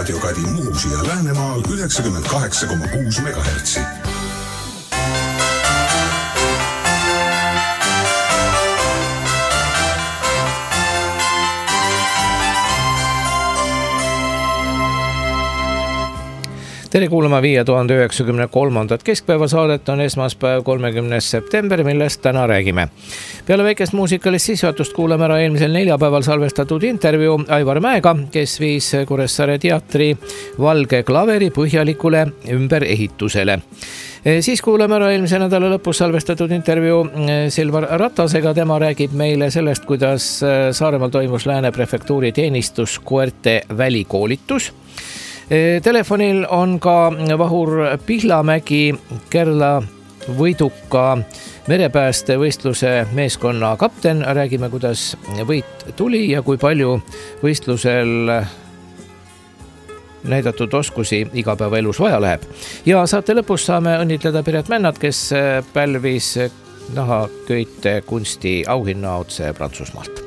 raadiokadi Muhusi ja Läänemaal 98,6 MHz. Tere kuulama 5093. keskpäevasaadet on esmaspäev 30. september, millest täna räägime. Peale väikest muusikalist sissejuhatust kuulame ära eelmisel neljapäeval salvestatud intervjuu Aivar Mäega, kes viis Kuressaare teatri Valge klaveri põhjalikule ümberehitusele. Siis kuulame ära eelmise nädala lõpus salvestatud intervjuu Silvar Ratasega. Tema räägib meile sellest, kuidas Saaremaal toimus Lääne prefektuuri teenistuskoerte välikoolitus. Telefonil on ka Vahur Pihlamägi, Kerla võiduka merepääste võistluse meeskonna kapten. Räägime, kuidas võit tuli ja kui palju võistlusel näidatud oskusi igapäevaelus vaja läheb. Ja saate lõpus saame õnnitleda Piret Männat, kes pälvis nahaköite kunsti auhinna otse Prantsusmaalt.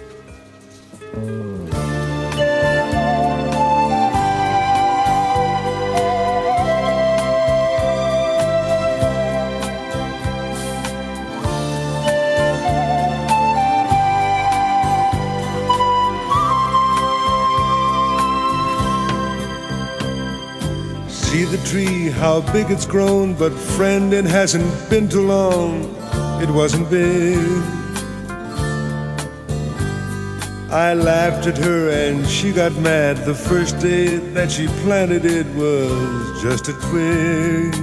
See the tree, how big it's grown, but friend, it hasn't been too long. It wasn't big. I laughed at her and she got mad. The first day that she planted it was just a twig.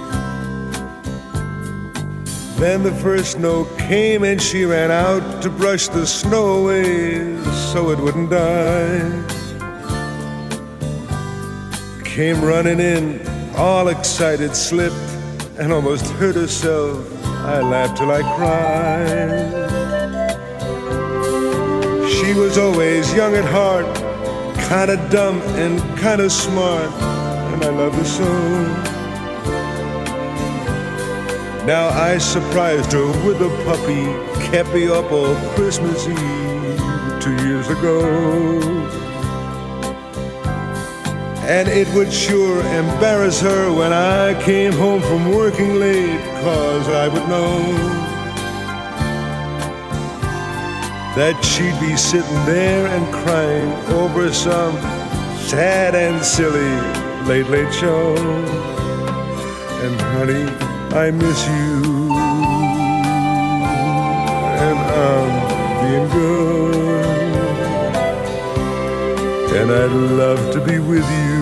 Then the first snow came and she ran out to brush the snow away so it wouldn't die. Came running in, all excited, slipped and almost hurt herself. I laughed till I cried. She was always young at heart, kinda dumb and kinda smart, and I loved her so. Now I surprised her with a puppy, kept me up all Christmas Eve 2 years ago. And it would sure embarrass her when I came home from working late, 'cause I would know that she'd be sitting there and crying over some sad and silly late show. And honey, I miss you, and I'm being good, and I'd love to be with you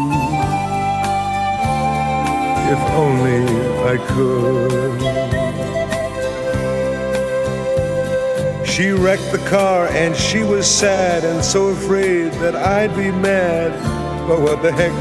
if only I could. She wrecked the car and she was sad and so afraid that I'd be mad. But what the heck?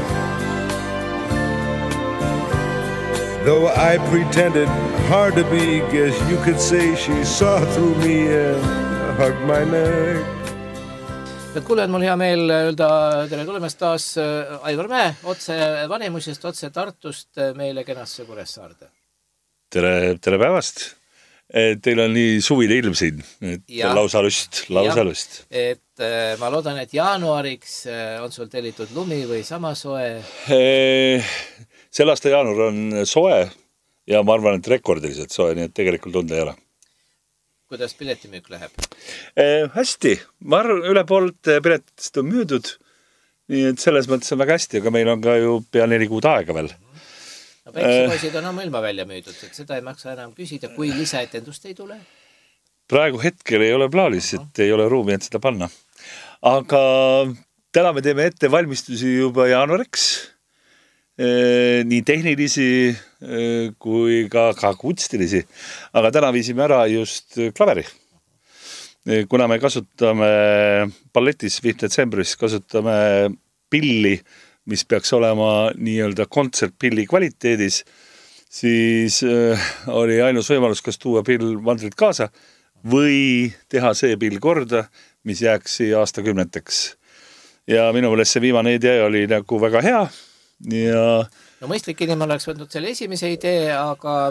Though I pretended hard to be, guess you could say she saw through me and hugged my neck. Kuuled, mul hea meel öelda tere tulemast taas Aivar Mäe, otse Vanemusest, otse Tartust meile kenasse Kuressaarde. Tere päevast. Teil on nii suvine ilm siin, lausa lust. Et ma loodan, et jaanuariks on sul tellitud lumi või sama soe? Sel aasta jaanuar on soe ja ma arvan, et rekordiliselt soe, nii et tegelikult tunda ei ole. Kuidas piletimüük läheb? Hästi. Ma arvan, üle poolt piletist on müüdud. Nii et selles mõttes on väga hästi, aga meil on ka ju pea 4 kuud aega veel. No päiksepoisid on ilma välja müüdud, et seda ei maksa enam küsida, kui lisaetendust ei tule. Praegu hetkel ei ole plaanis, et ei ole ruumi, et seda panna. Aga täna me teeme ette valmistusi juba jaanuariks. Nii tehnilisi kui ka kunstilisi, aga täna viisime ära just klaveri. Kuna me kasutame balletis 5. detsembris, kasutame pilli, mis peaks olema nii-öelda kontsertpilli kvaliteedis, siis oli ainus võimalus, kas tuua pill vandrit kaasa või teha see pill korda, mis jääks aastakümneteks. Ja minu meelest see viimane idee oli nagu väga hea. Ja no mõistlik inimene oleks võtnud selle esimese idee, aga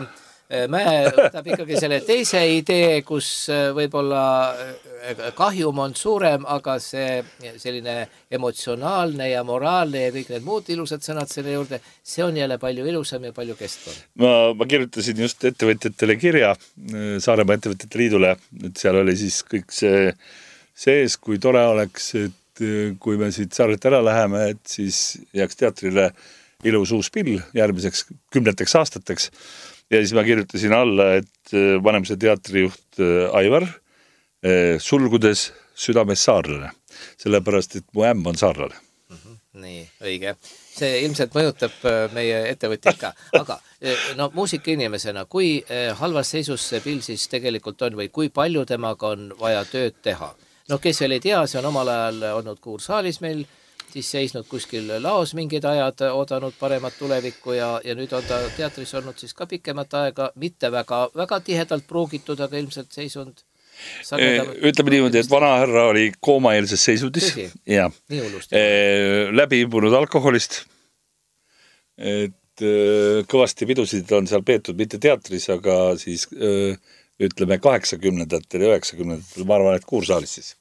Mäe võtab ikkagi selle teise idee, kus võib-olla kahjum on suurem, aga see selline emotsionaalne ja moraalne ja kõik need muud ilusad sõnad selle juurde, see on jälle palju ilusam ja palju kestvam. Ma kirjutasin just ettevõtjatele kirja Saaremaa Ettevõtjate Liidule, et seal oli siis kõik see sees, kui tore oleks, et kui me siit saarelt ära läheme, et siis jääks teatrile ilus uus pill järgmiseks 10 aastateks. Ja siis ma kirjutasin alla, et Vanemuise teatrijuht Aivar sulgudes südames saarlane. Sellepärast, et mu ämm on saarlane. Nii, õige. See ilmselt mõjutab meie ettevõtjad ka. Aga no, muusikainimesena, kui halvas seisus see pill siis tegelikult on või kui palju temaga on vaja tööd teha? No kes veel ei tea, see on omal ajal olnud Kuursaalis meil, siis seisnud kuskil laos mingid ajad, oodanud paremat tulevikku ja nüüd on ta teatris olnud siis ka pikemat aega, mitte väga tihedalt pruugitud, aga ilmselt seisund. Ütleme niimoodi, et vana härra oli koomaeelses seisundis. Ja. Läbi imbunud alkoholist. Et kõvasti pidusid on seal peetud mitte teatris, aga siis ütleme 80-ndatel ja 90-ndatel, ma arvan, et Kuursaalis siis.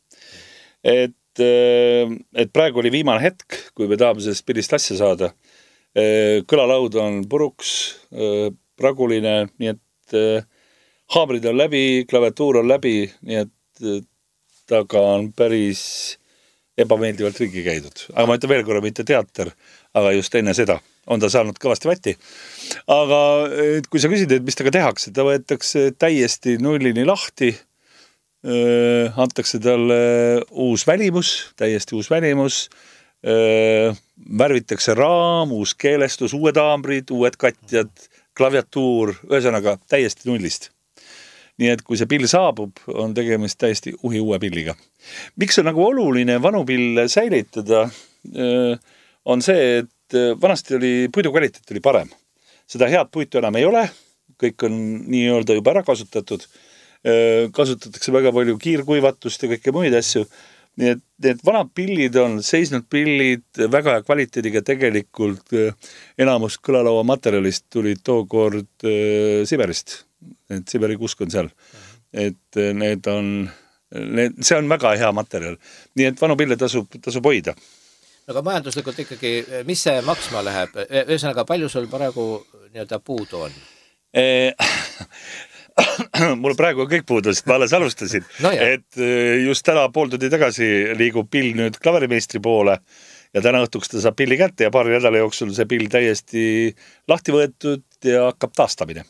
Et praegu oli viimane hetk, kui me tahame sellest pillist asja saada. Kõlalaud on puruks, praguline, nii et haamrid on läbi, klaviatuur on läbi, nii et taga on päris ebameeldivalt ringi käidud. Aga ma ütlen veel korra, mitte teater, aga just enne seda on ta saanud kõvasti vatti. Aga kui sa küsid, et mis taga tehakse, ta võetakse täiesti nullini lahti, antakse talle uus välimus, täiesti uus välimus, värvitakse raam, uus keelestus, uued haamrid, uued katjad, klaviatuur, ühesõnaga täiesti nullist. Nii et kui see pill saabub, on tegemist täiesti uue pilliga. Miks on nagu oluline vanu pill säilitada, on see, et vanasti oli puidu kvaliteet oli parem. Seda head puitu enam ei ole, kõik on nii-öelda juba ära kasutatud, kasutatakse väga palju kiirkuivatust ja kõike muid asju. Nii et need vanad pillid on seisnud pillid väga kvaliteediga tegelikult enamus kõlalaua materjalist tuli tookord Siberist. Et Siberi kusk on seal. Et need on, see on väga hea materjal. Nii et vanu pille tasub hoida. Aga majanduslikult ikkagi, mis see maksma läheb? Ühesõnaga, palju sul praegu nii-öelda puudu on? Mul praegu on kõik puudu, sest ma alles alustasin. No et just täna pool tundi tagasi liigub pill nüüd klaverimeistri poole ja täna õhtuks ta saab pilli kätte ja paari nädala jooksul see pill täiesti lahti võetud ja hakkab taastamine.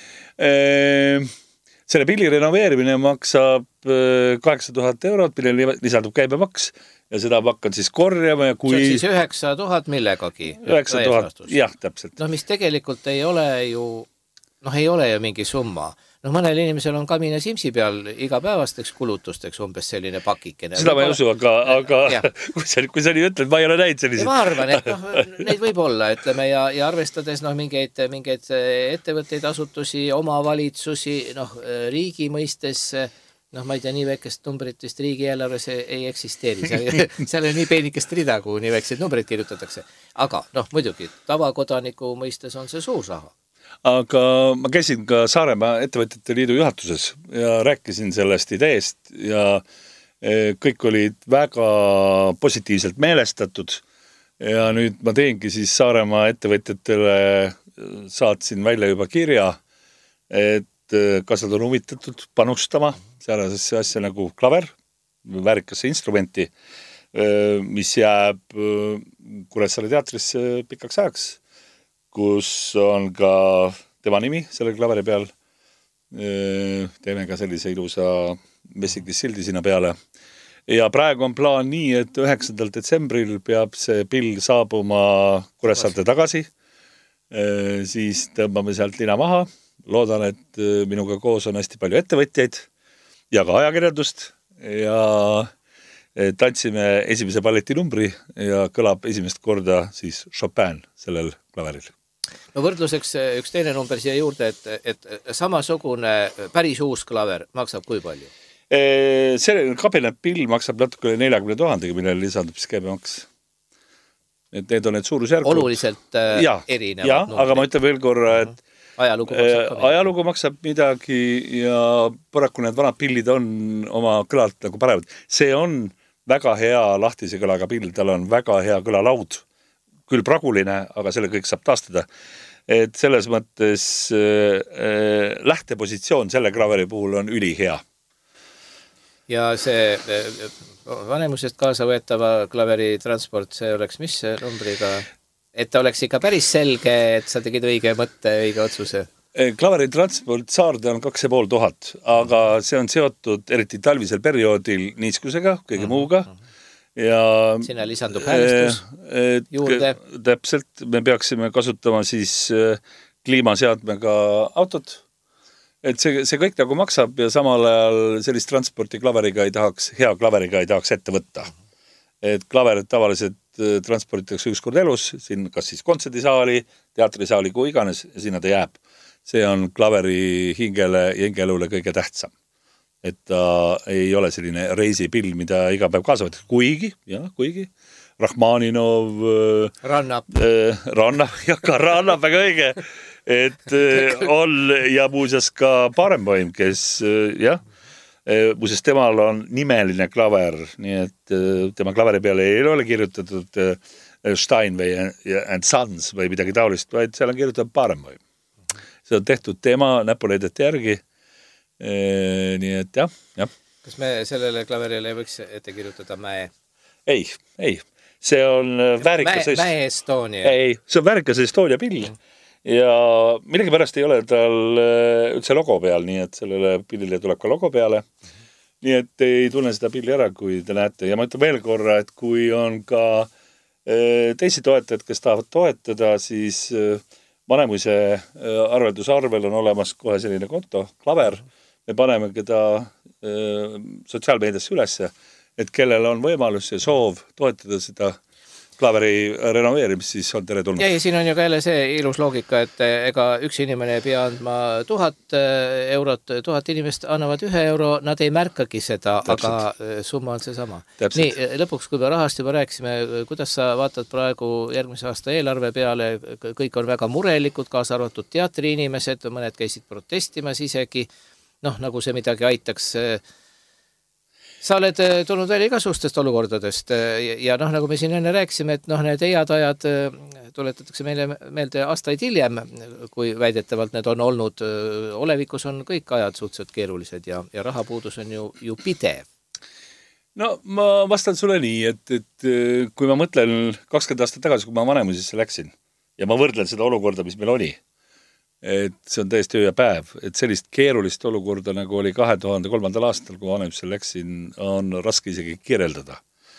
Selle pilli renoveerimine maksab 8000 €, millele lisandub käibemaks ja seda ma hakkan siis korjama ja kui... See on siis 9000 millegagi? 9000, jah, täpselt. No mis tegelikult ei ole ju mingi summa. No mõnel inimesel on Kamina Simsi peal igapäevasteks kulutusteks umbes selline pakikene. Seda ma ei usu, aga kui sa nii ütled, ma ei ole näinud selliseid. Ma arvan, et neid võib olla, ütleme, ja arvestades mingeid ettevõtteid, asutusi, omavalitsusi, riigi mõistes, ma ei tea, nii väikest numbrit vist riigi eelarves ei eksisteeri. Seal on nii peenikest rida, kuhu nii väikseid numbreid kirjutatakse. Aga muidugi, tavakodaniku mõistes on see suur raha. Aga ma käisin ka Saaremaa Ettevõtjate Liidu juhatuses ja rääkisin sellest ideest ja kõik olid väga positiivselt meelestatud ja nüüd ma teengi siis Saaremaa ettevõtjatele, saatsin välja juba kirja, et kas nad on huvitatud panustama sellisesse asja nagu klaver, väärikasse instrumenti, mis jääb Kuressaare teatrisse pikaks ajaks, kus on ka tema nimi selle klaveri peal. Teeme ka sellise ilusa messiklis sildi sinna peale. Ja praegu on plaan nii, et 9. detsembril peab see pill saabuma Kuressaarte tagasi. Siis tõmbame sealt lina maha. Loodan, et minuga koos on hästi palju ettevõtjaid ja ka ajakirjandust ja tantsime esimese balleti numbri ja kõlab esimest korda siis Chopin sellel klaveril. No võrdluseks üks teine number siia juurde, et samasugune päris uus klaver maksab kui palju? Selline kabinetpill maksab natuke 40 000, millele lisandub siis käibemaks. Et need on need suurusjärgud. Oluliselt erinevad numbrid. Aga ma ütlen veel korra, et Ajalugu maksab midagi ja paraku need vanad pillid on oma kõlalt nagu parevad. See on väga hea lahtise kõlaga pill, tal on väga hea kõlalaud, küll praguline, aga selle kõik saab taastada. Et selles mõttes lähtepositsioon selle klaveri puhul on ülihea. Ja see vanemusest kaasa võetava klaveri transport, see oleks mis numbriga? Et ta oleks ikka päris selge, et sa tegid õige mõtte, õige otsuse? Klaveri transport Saarde on 2500, aga see on seotud eriti talvisel perioodil niiskusega, kõige muuga. Ja sinna lisandub häälestus juurde. Täpselt, me peaksime kasutama siis kliimaseadmega autot. Et see kõik nagu maksab ja samal ajal sellist transporti hea klaveriga ei tahaks ette võtta. Et klaverid tavaliselt transportitakse üks kord elus, siin kas siis kontserdisaali, teatrisaali kui iganes ja sinna ta jääb. See on klaveri hingele ja hingelule kõige tähtsam. Et ta ei ole selline reisipill, mida iga päev kaasa võtta. Kuigi, Rahmaninov Rannab väga õige. Et on ja muuseas ka Barenboim, kes muuseas temal on nimeline klaver, nii et tema klaveri peale ei ole kirjutatud Steinway and Sons või midagi taolist, vaid seal on kirjutatud Barenboim. See on tehtud tema näpuleidete järgi, nii et jah. Kas me sellele klaverile võiks ette kirjutada Mäe? Ei, see on väärikas Mäe Estonia. Ei, see on väärikas Estonia pill. Ja millegi pärast ei ole tal üldse logo peal, nii et sellele pillile tuleb ka logo peale. Nii et ei tunne seda pilli ära, kui te näete. Ja ma ütlen veel korra, et kui on ka teisi toetajad, kes tahavad toetada, siis Vanemuise arveldusarvel on olemas kohe selline konto, klaver. Me paneme keda sotsiaalmeediasse ülesse, et kellel on võimalus ja soov toetada seda klaveri renoveerimist, siis on tere tulnud. Ja siin on ju ka jälle see ilus loogika, et ega üks inimene ei pea andma 1000 eurot, 1000 inimest annavad 1 euro, nad ei märkagi seda, aga summa on see sama. Täpselt. Nii, lõpuks, kui me rahast juba rääksime, kuidas sa vaatad praegu järgmise aasta eelarve peale, kõik on väga murelikud, kaasa arvatud teatriinimesed, mõned käisid protestimas isegi, nagu see midagi aitaks. Sa oled tulnud veel igasugustest olukordadest ja nagu me siin enne rääkisime, et need head ajad tuletatakse meile meelde aastaid hiljem, kui väidetavalt need on olnud. Olevikus on kõik ajad suhteliselt keerulised ja rahapuudus on ju pidev. No ma vastan sulle nii, et kui ma mõtlen 20 aastat tagasi, kui ma Vanemuisesse läksin ja ma võrdlen seda olukorda, mis meil oli, et see on täiesti öö ja päev, et sellist keerulist olukorda, nagu oli 2003. aastal, kui Vanemuisse läksin, on raske isegi kirjeldada.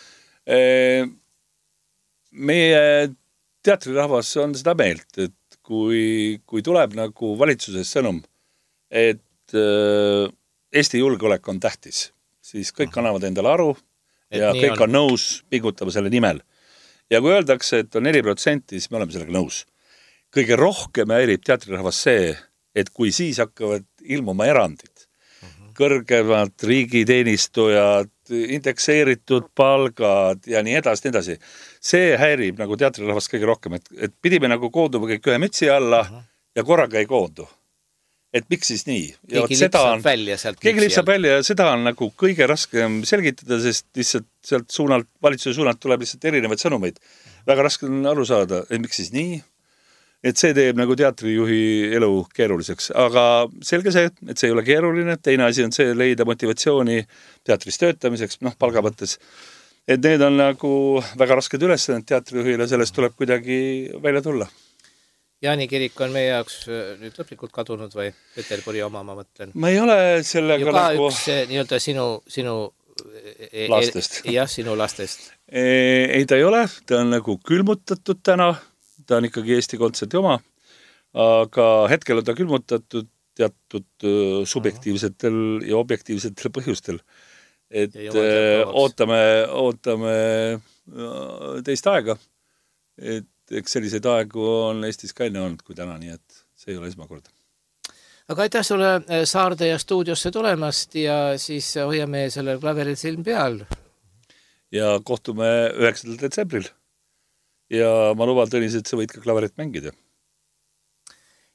Meie teatrirahvas on seda meelt, et kui tuleb nagu valitsuses sõnum, et Eesti julgeolek on tähtis, siis kõik annavad endale aru ja kõik on nõus pingutama selle nimel. Ja kui öeldakse, et on 4%, siis me oleme sellega nõus. Kõige rohkem häirib teatrirahvas see, et kui siis hakkavad ilmuma erandid, kõrgemad riigiteenistujad, indekseeritud palgad ja nii edasi. See häirib nagu teatrirahvas kõige rohkem, et pidime nagu koonduma kõik ühe mütsi alla ja korraga ei koondu. Et miks siis nii? Keegi lipsab välja sealt. Keegi lipsab välja ja seda on nagu kõige raskem selgitada, sest lihtsalt sealt suunalt, valitsuse suunalt tuleb lihtsalt erinevaid sõnumeid. Väga raske on aru saada, et miks siis nii? Et see teeb nagu teatrijuhi elu keeruliseks, aga selge see, et see ei ole keeruline, teine asi on see leida motivatsiooni teatris töötamiseks, palga mõttes. Et need on nagu väga rasked ülesanded teatrijuhile, sellest tuleb kuidagi välja tulla. Jaani kirik on meie jaoks nüüd lõplikult kadunud või Peterburi oma, ma mõtlen? Ma ei ole sellega ju ka nagu... üks nii-öelda sinu lastest. Jah, sinu lastest. Ei, ta ei ole, ta on nagu külmutatud täna. Ta on ikkagi Eesti Kontserdi oma, aga hetkel on ta külmutatud teatud subjektiivsetel ja objektiivsetel põhjustel. Et ootame teist aega. Et eks selliseid aegu on Eestis ka enne olnud kui täna, nii et see ei ole esmakord. Aga aitäh sulle Saarde ja stuudiosse tulemast ja siis hoiame selle klaveril silm peal. Ja kohtume 9. detsembril. Ja ma luban Tõnis, et sa võid ka klaverit mängida.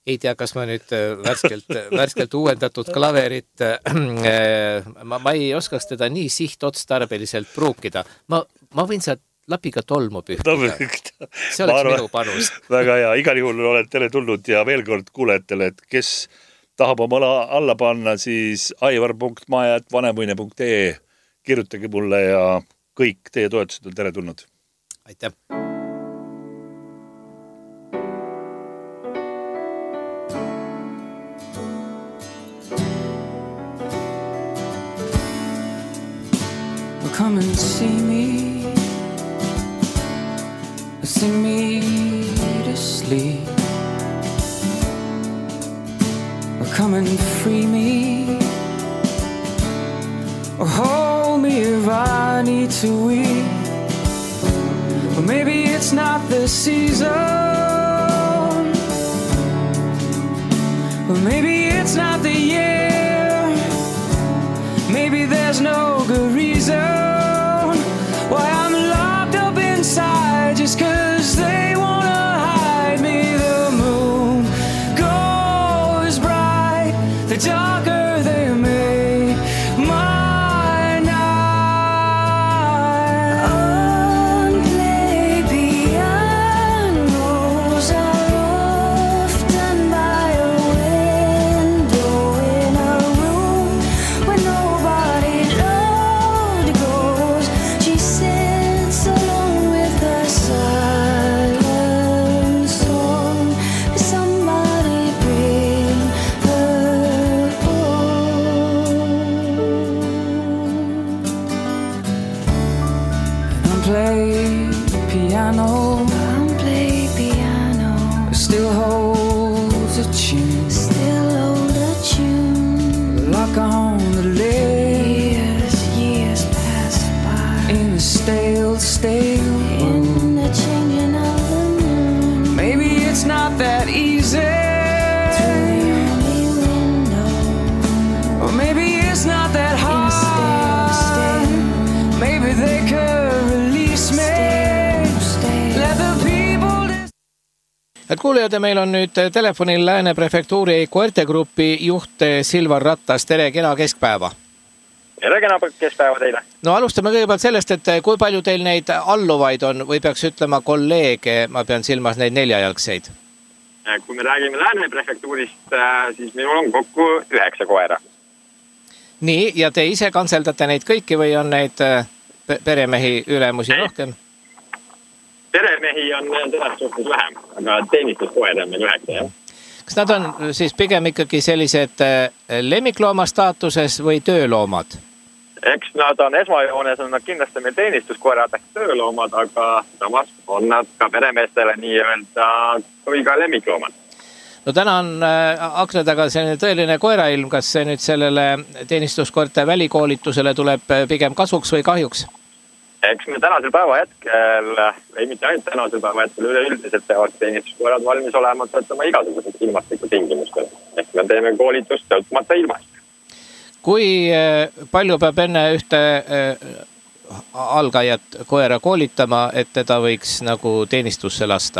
Ei tea, kas ma nüüd värskelt uuendatud klaverit, ma ei oskaks teda nii sihtotstarbeliselt pruukida. Ma võin sealt lapiga tolmu pühkida. See oleks minu panus. Väga hea, igal juhul oled teile tulnud ja veel kord kuulejatele, et kes tahab oma alla panna, siis aivar.maja@vanemuine.ee kirjutage mulle ja kõik teie toetused on tere tulnud. Aitäh! Come and see me, sing me to sleep. Come and free me, or hold me if I need to weep. Or maybe it's not the season, or maybe it's not the year. Maybe there's no good reason why I'm locked up inside, just 'cause they wanna hide me. The moon goes bright, the darker they make my night. Unplay pianos are often by a window in a room where nobody loved goes. She sits alone with her silent song. Somebody bring her home. And play piano, still holds a tune, lock on the lid. Years pass by in a stale in the changing of the moon. Maybe it's not that easy, or maybe it's not that hard. Maybe they could release me. Let the people Et kuulejad, meil on nüüd telefonil Lääne prefektuuri koertegrupi juht Silvar Rattas. Tere, kena keskpäeva! Tere, kena keskpäeva teile! No alustame kõigepealt sellest, et kui palju teil neid alluvaid on või peaks ütlema kolleege, ma pean silmas neid neljajalgseid? Kui me räägime Lääne prefektuurist, siis minul on kokku 9 koera. Nii, ja te ise kantseldate neid kõiki või on neid peremehi ülemusi rohkem? Peremehi on sellest suhtes vähem, aga teenistuskoer on meil 9, jah. Kas nad on siis pigem ikkagi sellised lemmiklooma staatuses või tööloomad? Eks nad on esmajoones, on nad kindlasti meil teenistuskoerad ehk tööloomad, aga samas on nad ka peremeestele nii-öelda või ka lemmikloomad. No täna on akna taga selline tõeline koerailm, kas see nüüd sellele teenistuskoerte välikoolitusele tuleb pigem kasuks või kahjuks? Eks me tänasel päeva hetkel, ei mitte ainult tänasel päeva hetkel, üleüldiselt peavad teenistuskoerad valmis olema töötama igasugused ilmastiku tingimustel. Ehk me teeme koolitust sõltumata ilmast. Kui palju peab enne ühte algajat koera koolitama, et teda võiks nagu teenistusse lasta?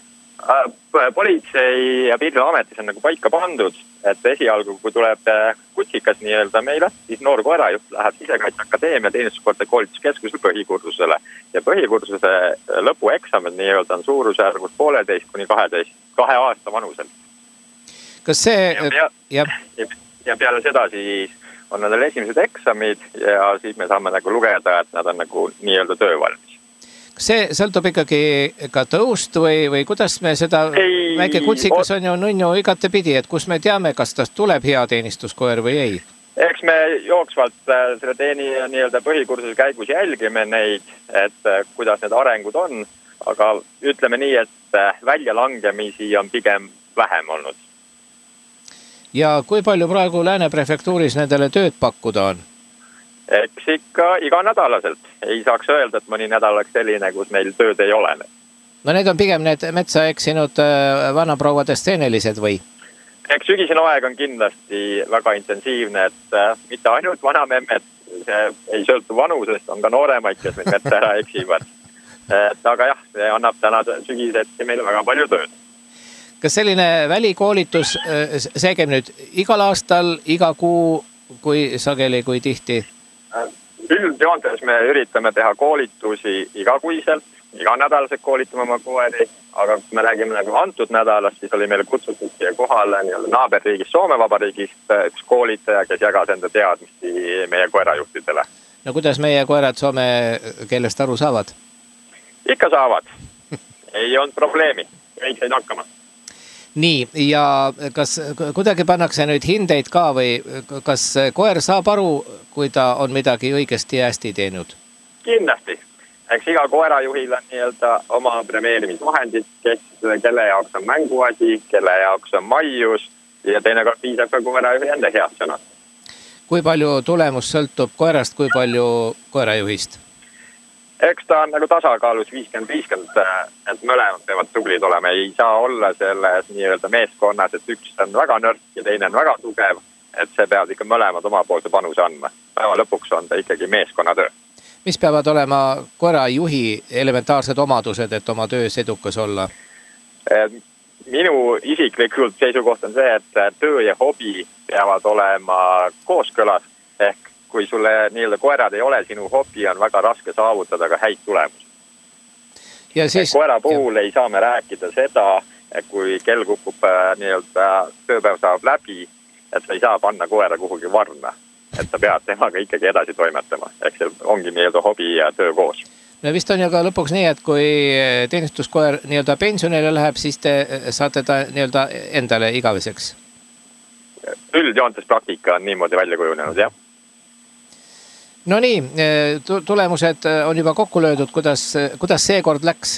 Politsei ja Piirivalveametis on nagu paika pandud, et esialgu, kui tuleb kutsikas nii-öelda meile, siis noor koerajuht läheb Sisekaitseakadeemia teenistuskoerte koolituskeskusel põhikursusele. Ja põhikursuse lõpueksamid nii-öelda on suurusjärgus 1,5 kuni 2 aasta vanusel. Kas see... Ja peale seda siis on nendel esimesed eksamid ja siis me saame nagu lugeda, et nad on nagu nii-öelda töövalmis. Kas see sõltub ikkagi ka tõust või kuidas me seda väike kutsikas on ju nunnu igate pidi, et kus me teame, kas tast tuleb hea teenistuskoer või ei? Eks me jooksvalt selle nii-öelda põhikursuse käigus jälgime neid, et kuidas need arengud on, aga ütleme nii, et väljalangemisi on pigem vähem olnud. Ja kui palju praegu Lääne prefektuuris nendele tööd pakkuda on? Eks ikka iga nädalaselt. Ei saaks öelda, et mõni nädal oleks selline, kus meil tööd ei ole. No need on pigem need metsa eksinud vanaprouade steenelised või? Eks sügisene aeg on kindlasti väga intensiivne, et mitte ainult vanamemmed, see ei sõltu vanusest, on ka nooremaid, kes meid metsa ära eksivad. Aga jah, see annab täna sügisetki meile väga palju tööd. Kas selline välikoolitus, see käib nüüd igal aastal, iga kuu, kui sageli, kui tihti? Üldjoontes me üritame teha koolitusi igakuiselt, iga nädalaselt koolitame oma koeri, aga kui me räägime nagu antud nädalast, siis oli meil kutsutud siia kohale naaberriigist Soome Vabariigist üks koolitaja, kes jagas enda teadmisi meie koerajuhtidele. No kuidas meie koerad soome keelest aru saavad? Ikka saavad. Ei olnud probleemi. Kõik said hakkama. Nii, ja kas kuidagi pannakse nüüd hindeid ka või kas koer saab aru, kui ta on midagi õigesti ja hästi teinud? Kindlasti. Eks iga koerajuhil on nii-öelda oma premeerimisvahendid, kelle jaoks on mänguasi, kelle jaoks on maius ja teinekord piisab ka koerajuhi enda head sõnad. Kui palju tulemus sõltub koerast, kui palju koerajuhist? Eks ta on nagu tasakaalus 50-50, et mõlemad peavad tublid olema. Ei saa olla selles nii-öelda meeskonnas, et üks on väga nõrk ja teine on väga tugev, et see peavad ikka mõlemad omapoolse panuse andma. Päeva lõpuks on ta ikkagi meeskonnatöö. Mis peavad olema koerajuhi elementaarsed omadused, et oma töös edukas olla? Minu isiklikult seisukoht on see, et töö ja hobi peavad olema kooskõlas ehk kui sulle nii-öelda koerad ei ole, sinu hobi on väga raske saavutada ka häid tulemusi. Ja siis, koera puhul ei saa me rääkida seda, et kui kell kukub nii-öelda tööpäev saab läbi, et sa ei saa panna koera kuhugi varna. Et sa pead temaga ikkagi edasi toimetama. Ehk see ongi nii-öelda hobi ja töö koos. No vist on ju ka lõpuks nii, et kui teenistuskoer nii-öelda pensionile läheb, siis te saate ta nii-öelda endale igaveseks. Üldjoontes praktika on niimoodi välja kujunenud, jah. No nii, tulemused on juba kokku löödud, kuidas see kord läks?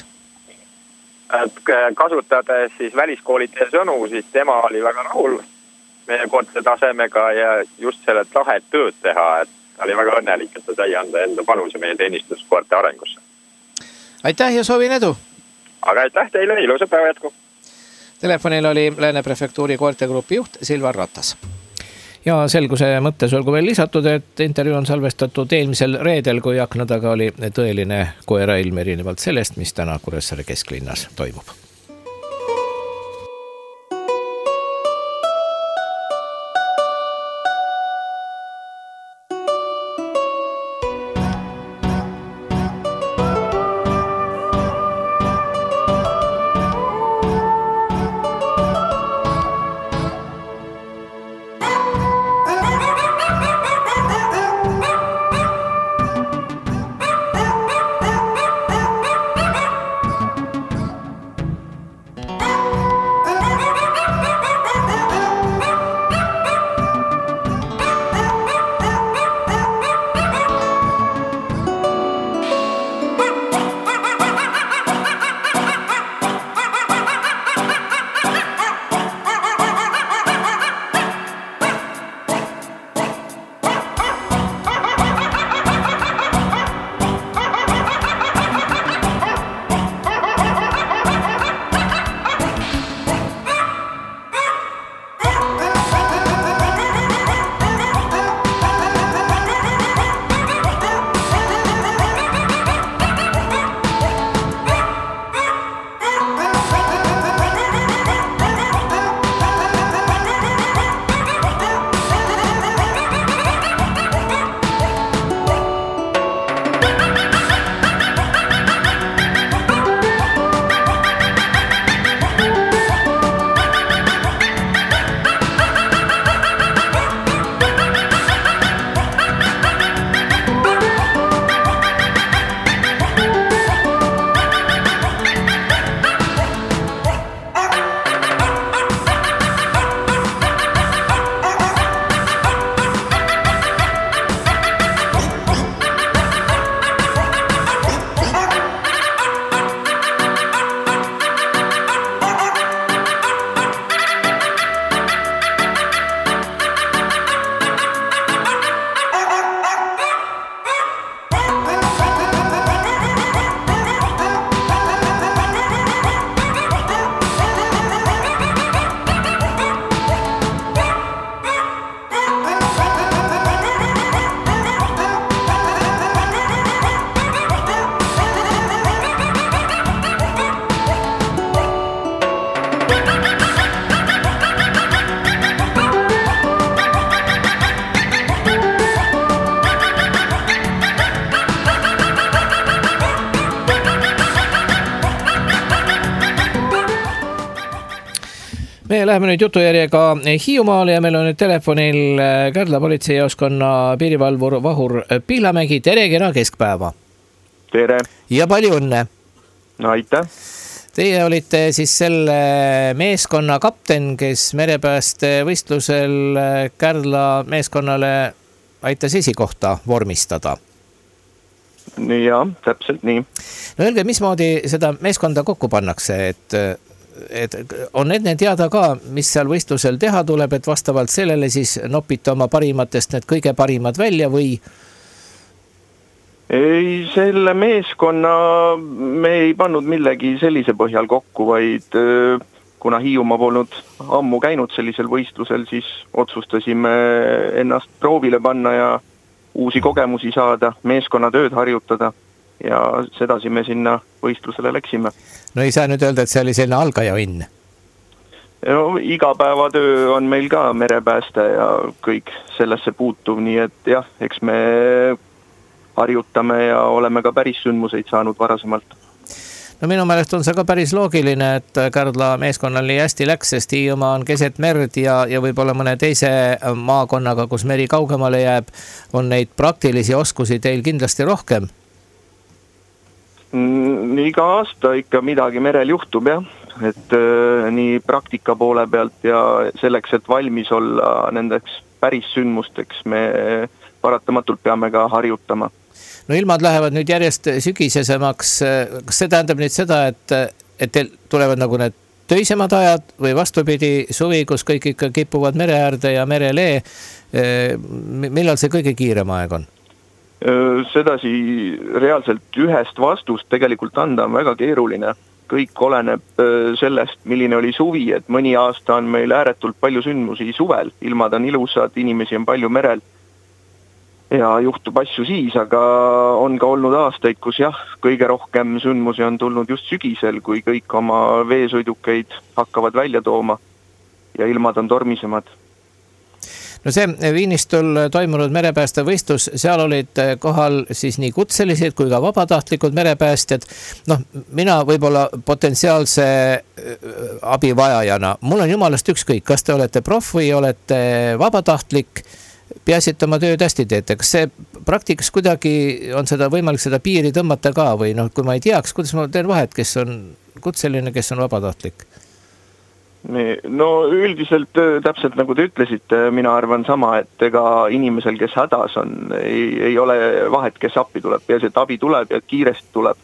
Kasutades siis väliskoolitaja sõnu, siis tema oli väga rahul meie koorte tasemega ja just selle tahet tööd teha, et ta oli väga õnnelik, et ta sai anda enda panuse meie teenistuskoorte arengusse. Aitäh ja soovin edu! Aga aitäh teile, ilusa päeva jätku! Telefonil oli Lääne prefektuuri koertegrupi juht Silvar Ratas. Ja selguse mõttes olgu veel lisatud, et intervjuu on salvestatud eelmisel reedel, kui akna taga oli tõeline koerailm erinevalt sellest, mis täna Kuressaare kesklinnas toimub. Me läheme nüüd jutujärjega Hiiumaale ja meil on nüüd telefonil Kärdla politseijaoskonna piirivalvur Vahur Pihlamägi. Tere, kena keskpäeva. Tere. Ja palju õnne. No aitäh. Teie olite siis selle meeskonna kapten, kes merepääste võistlusel Kärdla meeskonnale aitas esikohta vormistada. Ja, täpselt nii. No öelge, mismoodi seda meeskonda kokku pannakse, et on enne teada ka, mis seal võistlusel teha tuleb, et vastavalt sellele siis nopite oma parimatest need kõige parimad välja või? Ei, selle meeskonna me ei pannud millegi sellise põhjal kokku, vaid kuna Hiiumaa polnud ammu käinud sellisel võistlusel, siis otsustasime ennast proovile panna ja uusi kogemusi saada, meeskonna tööd harjutada ja sedasi me sinna võistlusele läksime. No ei saa nüüd öelda, et see oli selline algajaõnn. No, igapäevatöö on meil ka merepääste ja kõik sellesse puutuv, nii et jah, eks me harjutame ja oleme ka päris sündmuseid saanud varasemalt. No minu meelest on see ka päris loogiline, et Kärdla meeskonnal nii hästi läks, sest Hiiumaa on keset merd ja võib-olla mõne teise maakonnaga, kus meri kaugemale jääb, on neid praktilisi oskusi teil kindlasti rohkem. Iga aasta ikka midagi merel juhtub, jah. Et nii praktika poole pealt ja selleks, et valmis olla nendeks päris sündmusteks, me paratamatult peame ka harjutama. No ilmad lähevad nüüd järjest sügisesemaks. Kas see tähendab nüüd seda, et teil tulevad nagu need töisemad ajad või vastupidi suvi, kus kõik ikka kipuvad mere äärde ja merelee? Millal see kõige kiirem aeg on? Sedasi reaalselt ühest vastust tegelikult anda on väga keeruline. Kõik oleneb sellest, milline oli suvi, et mõni aasta on meil ääretult palju sündmusi suvel. Ilmad on ilusad, inimesi on palju merel ja juhtub asju siis, aga on ka olnud aastaid, kus jah, kõige rohkem sündmusi on tulnud just sügisel, kui kõik oma veesõidukeid hakkavad välja tooma ja ilmad on tormisemad. No see Viinistul toimunud merepääste võistlus, seal olid kohal siis nii kutselised kui ka vabatahtlikud merepäästjad. Noh, mina võib-olla potentsiaalse abivajajana, mul on jumalast ükskõik, kas te olete proff või olete vabatahtlik, peaasi, et oma tööd hästi teete. Kas see praktikas kuidagi on seda võimalik seda piiri tõmmata ka või noh, kui ma ei teaks, kuidas ma teen vahet, kes on kutseline, kes on vabatahtlik? No üldiselt täpselt nagu te ütlesite, mina arvan sama, et ega inimesel, kes hädas on, ei ole vahet, kes appi tuleb, peaasi, et abi tuleb ja kiiresti tuleb.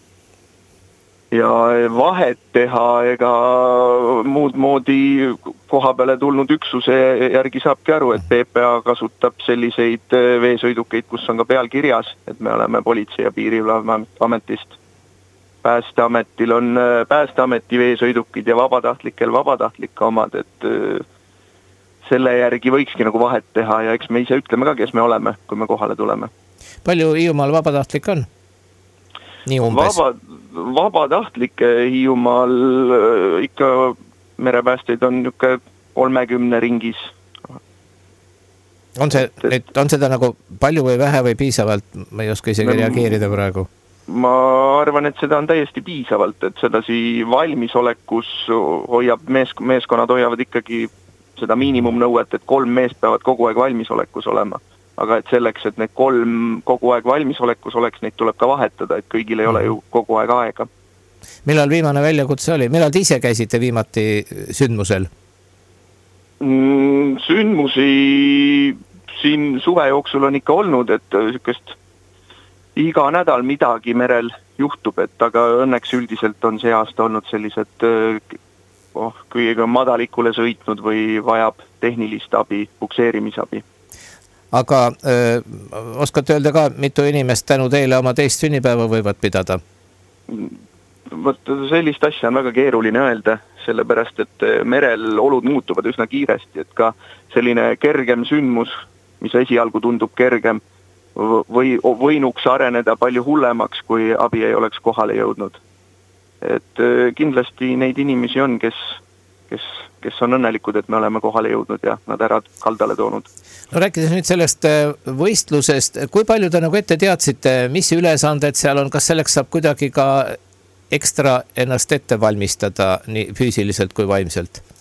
Ja vahet teha ega muud moodi koha peale tulnud üksuse järgi saabki aru, et PPA kasutab selliseid veesõidukeid, kus on ka peal kirjas, et me oleme politsei ja piirivalveametist. Päästeametil on Päästeameti veesõidukid ja vabatahtlikel vabatahtlike omad, et selle järgi võikski nagu vahet teha ja eks me ise ütleme ka, kes me oleme, kui me kohale tuleme. Palju Hiiumaal vabatahtlik on? Nii umbes? Vabatahtlike Hiiumaal ikka merepäästeid on 30 ringis. On seda nagu palju või vähe või piisavalt? Ma ei oska isegi reageerida praegu. Ma arvan, et seda on täiesti piisavalt, et sedasi valmisolekus hoiab meeskonnad hoiavad ikkagi seda miinimumnõuet, et 3 meest peavad kogu aeg valmisolekus olema. Aga et selleks, et need 3 kogu aeg valmisolekus oleks, neid tuleb ka vahetada, et kõigil ei ole ju kogu aeg aega. Millal viimane väljakutse oli? Millal te ise käisite viimati sündmusel? Sündmusi siin suve jooksul on ikka olnud, et sükest iga nädal midagi merel juhtub, et aga õnneks üldiselt on see aasta olnud sellised kõigega madalikule sõitnud või vajab tehnilist abi, pukseerimisabi. Aga oskate öelda ka, mitu inimest tänu teile oma teist sünnipäeva võivad pidada? Võt, sellist asja on väga keeruline öelda, sellepärast, et merel olud muutuvad üsna kiiresti, et ka selline kergem sündmus, mis esialgu tundub kergem, võinuks areneda palju hullemaks, kui abi ei oleks kohale jõudnud. Et kindlasti neid inimesi on, kes on õnnelikud, et me oleme kohale jõudnud ja nad ära kaldale toonud. No rääkides nüüd sellest võistlusest, kui palju te nagu ette teadsite, mis ülesanded seal on, kas selleks saab kuidagi ka ekstra ennast ette valmistada nii füüsiliselt kui vaimselt?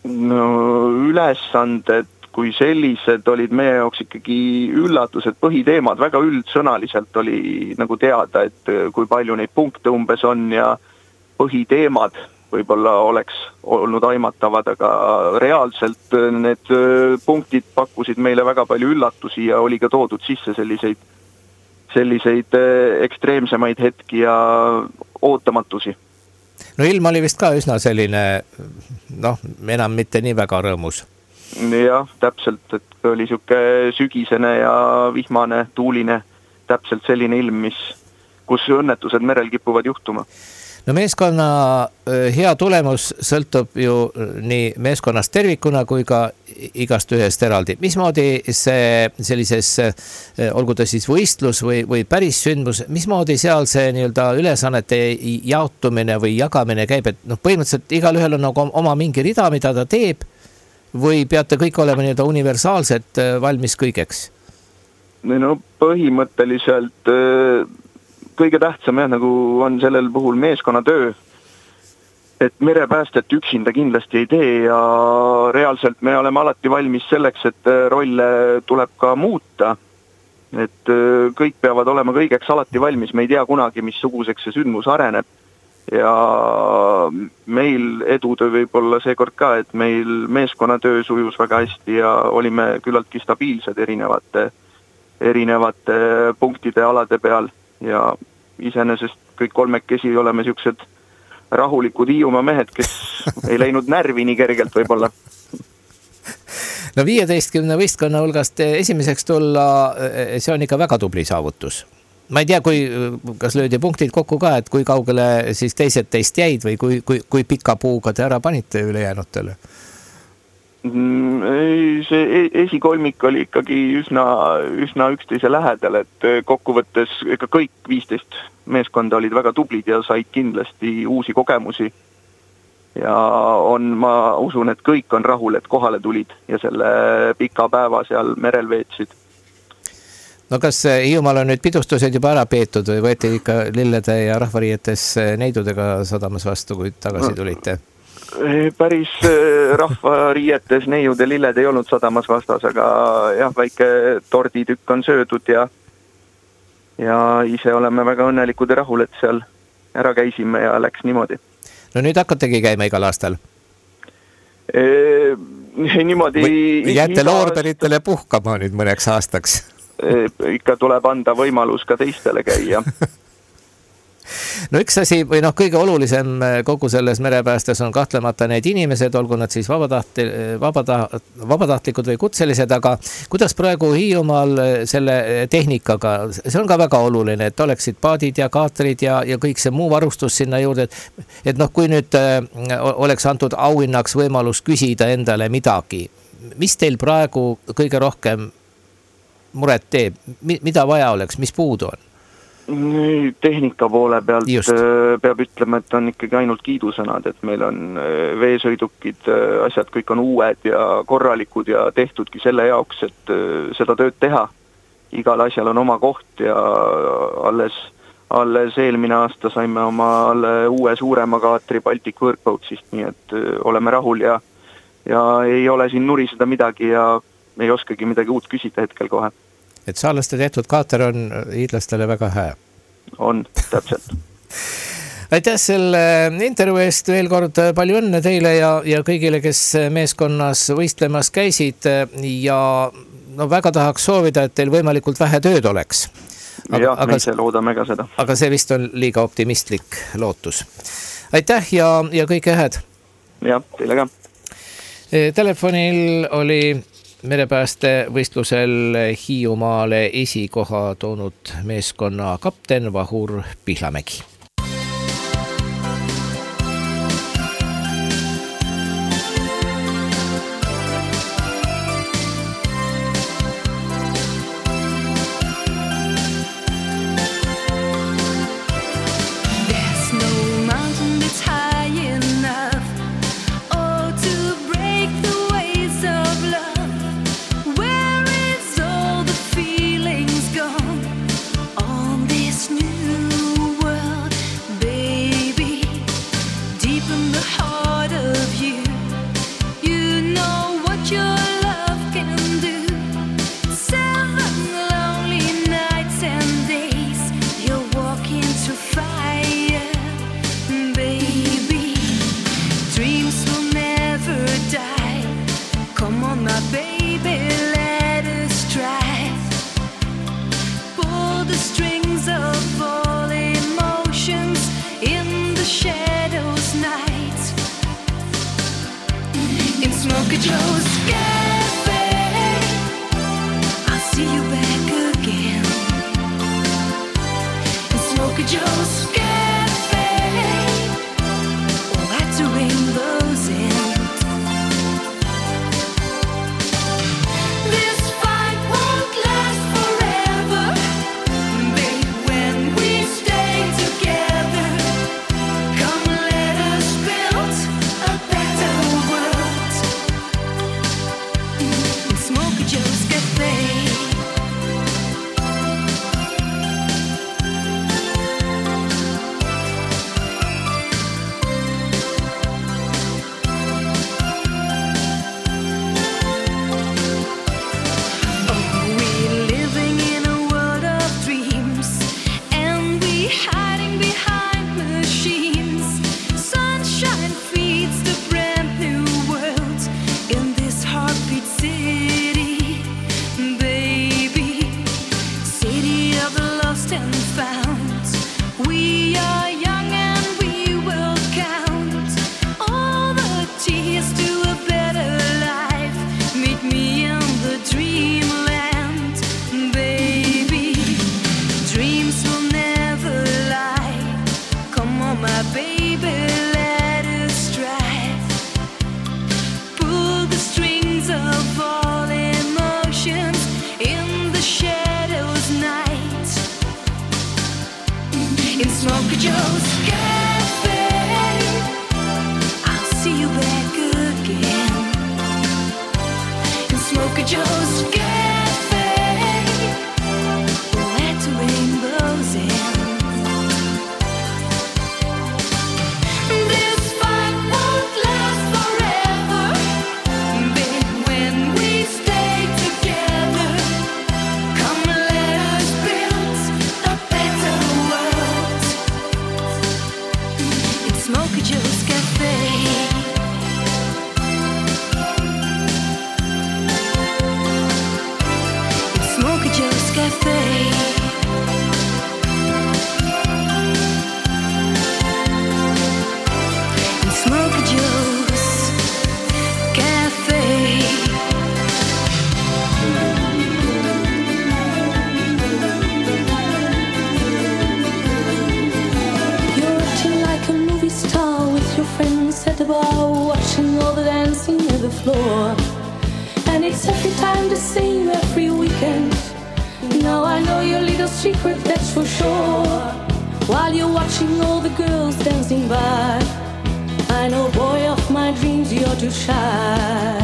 No ülesanded kui sellised olid meie jaoks ikkagi üllatused, põhiteemad väga üldsõnaliselt oli nagu teada, et kui palju neid punkte umbes on ja põhiteemad võib-olla oleks olnud aimatavad, aga reaalselt need punktid pakkusid meile väga palju üllatusi ja oli ka toodud sisse selliseid ekstreemsemaid hetki ja ootamatusi. No ilm oli vist ka üsna selline, enam mitte nii väga rõõmus. Jah, täpselt, et oli siuke sügisene ja vihmane, tuuline, täpselt selline ilm, kus õnnetused merel kipuvad juhtuma. No meeskonna hea tulemus sõltub ju nii meeskonnast tervikuna kui ka igast ühest eraldi. Mismoodi see sellises, olgu ta siis võistlus või päris sündmus, mismoodi seal see nii-öelda ülesannete jaotumine või jagamine käib, et põhimõtteliselt igal ühel on nagu oma mingi rida, mida ta teeb, või peate kõik olema nii-öelda universaalselt valmis kõigeks? No põhimõtteliselt kõige tähtsam nagu on sellel puhul meeskonnatöö, et merepäästet üksinda kindlasti ei tee ja reaalselt me oleme alati valmis selleks, et rolle tuleb ka muuta, et kõik peavad olema kõigeks alati valmis, me ei tea kunagi, missuguseks see sündmus areneb ja meil edutöö võib olla seekord ka, et meil meeskonnatöö sujus väga hästi ja olime küllaltki stabiilsed erinevate punktide alade peal ja iseenesest kõik kolmekesi oleme siuksed rahulikud Hiiumaa mehed, kes ei läinud närvi nii kergelt võib-olla. No 15 võistkonna hulgast esimeseks tulla, see on ikka väga tubli saavutus. Ma ei tea, kas löödi punktid kokku ka, et kui kaugele siis teised teist jäid või kui pika puuga te ära panite ülejäänutele? See esikolmik oli ikkagi üsna üksteise lähedal, et kokkuvõttes ikka kõik 15 meeskonda olid väga tublid ja said kindlasti uusi kogemusi. Ja ma usun, et kõik on rahul, et kohale tulid ja selle pika päeva seal merel veetsid. No kas Hiiumaal on nüüd pidustused juba ära peetud või võeti ikka lillede ja rahvariietes neidudega sadamas vastu, kui tagasi tulite? Päris rahvariietes neiude lilled ei olnud sadamas vastas, aga jah, väike torditükk on söödud ja ise oleme väga õnnelikud ja rahul, et seal ära käisime ja läks niimoodi. No nüüd hakkategi käima igal aastal? Niimoodi... Või jääte loorberitele puhkama nüüd mõneks aastaks? Ikka tuleb anda võimalus ka teistele käia. No üks asi või kõige olulisem kogu selles merepäästes on kahtlemata need inimesed, olgu nad siis vabatahtlikud või kutselised, aga kuidas praegu Hiiumaal selle tehnikaga, see on ka väga oluline, et oleksid paadid ja kaatrid ja kõik see muu varustus sinna juurde, et kui nüüd oleks antud auhinnaks võimalus küsida endale midagi, mis teil praegu kõige rohkem muret teeb, mida vaja oleks, mis puudu on? Tehnika poole pealt peab ütlema, et on ikkagi ainult kiidusõnad, et meil on veesõidukid, asjad kõik on uued ja korralikud ja tehtudki selle jaoks, et seda tööd teha. Igal asjal on oma koht ja alles eelmine aasta saime omale uue suurema kaatri Baltic Workboatsist, nii et oleme rahul ja ei ole siin nuriseda midagi ja ei oskagi midagi uut küsida hetkel kohe. Et saalaste tehtud kaater on hiidlastele väga hää. On, täpselt. Aitäh selle intervjuu eest, veel kord palju õnne teile ja kõigile, kes meeskonnas võistlemas käisid ja väga tahaks soovida, et teil võimalikult vähe tööd oleks. Me ise loodame ka seda. Aga see vist on liiga optimistlik lootus. Aitäh ja kõike head. Jah, teile ka. Telefonil oli merepääste võistlusel Hiiumaale esikoha toonud meeskonna kapten Vahur Pihlamägi. World Smoky Joe's Cafe. I'll see you back again. In Smoky Joe's Cafe. Oh, at the rainbow's end. This fight won't last forever, babe, when we stay together. Come let us build a better world. In Smoky Joe's Cafe. We're living in a world of dreams, and we hiding behind machines. Sunshine feeds the brand new world in this heartbeat city, baby. City of the lost and found. We are young and we will count all the tears to a better life. Meet me in the dreamland, baby. Dreams will never lie. Come on, my baby, let us strive. Pull the strings of all emotions in the shadows night. In Smoky Joe's Cafe, I'll see you back again. In Smoky Joe's Cafe, oh, at the rainbow's end. This fight won't last forever, babe, when we stay together. Come let us build a better world. In Smoky Joe's Cafe. In Smoky Joe's Cafe. In Smoky Joe's Cafe. You're acting like a movie star with your friends at the bar, watching all the dancing at the floor. And it's every time the same every weekend. Now I know your little secret, that's for sure. While you're watching all the girls dancing by, I know, boy of my dreams, you're too shy.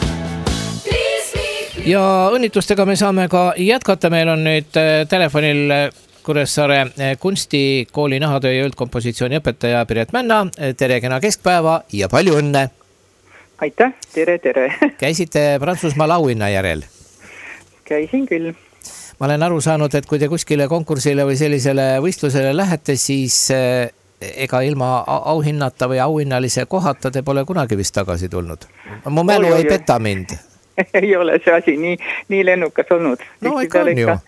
ja õnnitustega me saame ka jätkata. Meil on nüüd telefonil Kuressaare kunstikooli nahatöö ja üldkompositsiooni õpetaja Piret Männa. Tere, kena keskpäeva ja palju õnne. Aitäh, tere, tere. Käisite Prantsusmaal auhinna järel? Käisin küll. Ma olen aru saanud, et kui te kuskile konkursile või sellisele võistlusele lähete, siis ega ilma auhinnata või auhinnalise kohata te pole kunagi vist tagasi tulnud. Mu mälu ei peta mind. Ei ole see asi nii lennukas olnud. No ikka on ju.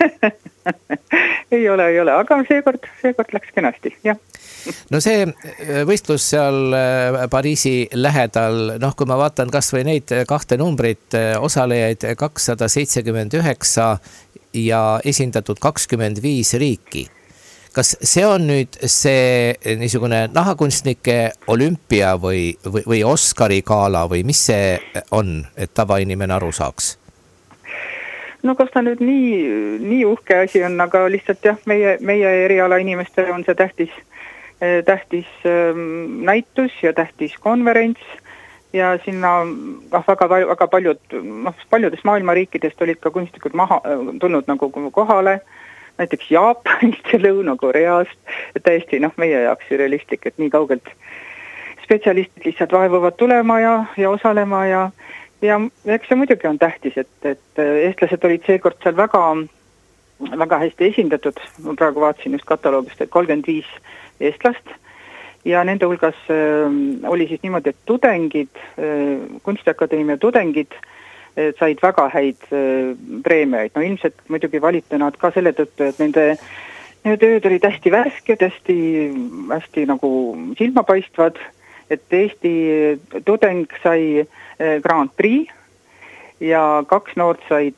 ei ole, aga seekord läks kenasti, jah. No see võistlus seal Pariisi lähedal, kui ma vaatan kas või neid kahte numbrit, osalejaid 279 ja esindatud 25 riiki. Kas see on nüüd see niisugune nahakunstnike olümpia või Oscari gala või mis see on, et tavainimene aru saaks? No kas ta nüüd nii uhke asi on, aga lihtsalt jah, meie eriala inimestele on see tähtis näitus ja tähtis konverents ja sinna väga paljudest maailma riikidest olid ka kunstnikud tulnud nagu kohale, näiteks Jaapanist ja Lõuna-Koreast, täiesti meie jaoks realistlik, et nii kaugelt spetsialistid lihtsalt vaevuvad tulema ja osalema ja eks see muidugi on tähtis, et eestlased olid seekord seal väga hästi esindatud. Ma praegu vaatasin just kataloogist, et 35 eestlast ja nende hulgas oli siis niimoodi, et tudengid, Kunstiakadeemia tudengid said väga häid preemiaid. No ilmselt muidugi valiti nad ka selle tõttu, et nende tööd olid hästi värsked, hästi nagu silmapaistvad, et Eesti tudeng sai Grand Prix ja 2 noort said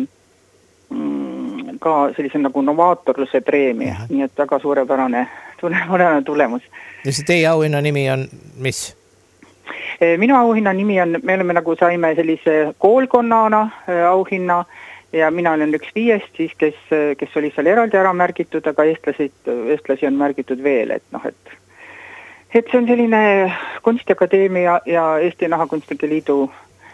ka sellise nagu novaatorluse preemia, nii et väga suurepärane tulemus. Ja see teie auhinna nimi on mis? Minu auhinna nimi on, me oleme nagu saime sellise koolkonnana auhinna ja mina olen üks 5 siis, kes oli seal eraldi ära märgitud, aga eestlasi on märgitud veel, et noh, et see on selline Kunstiakadeemia ja Eesti Nahakunstnike Liidu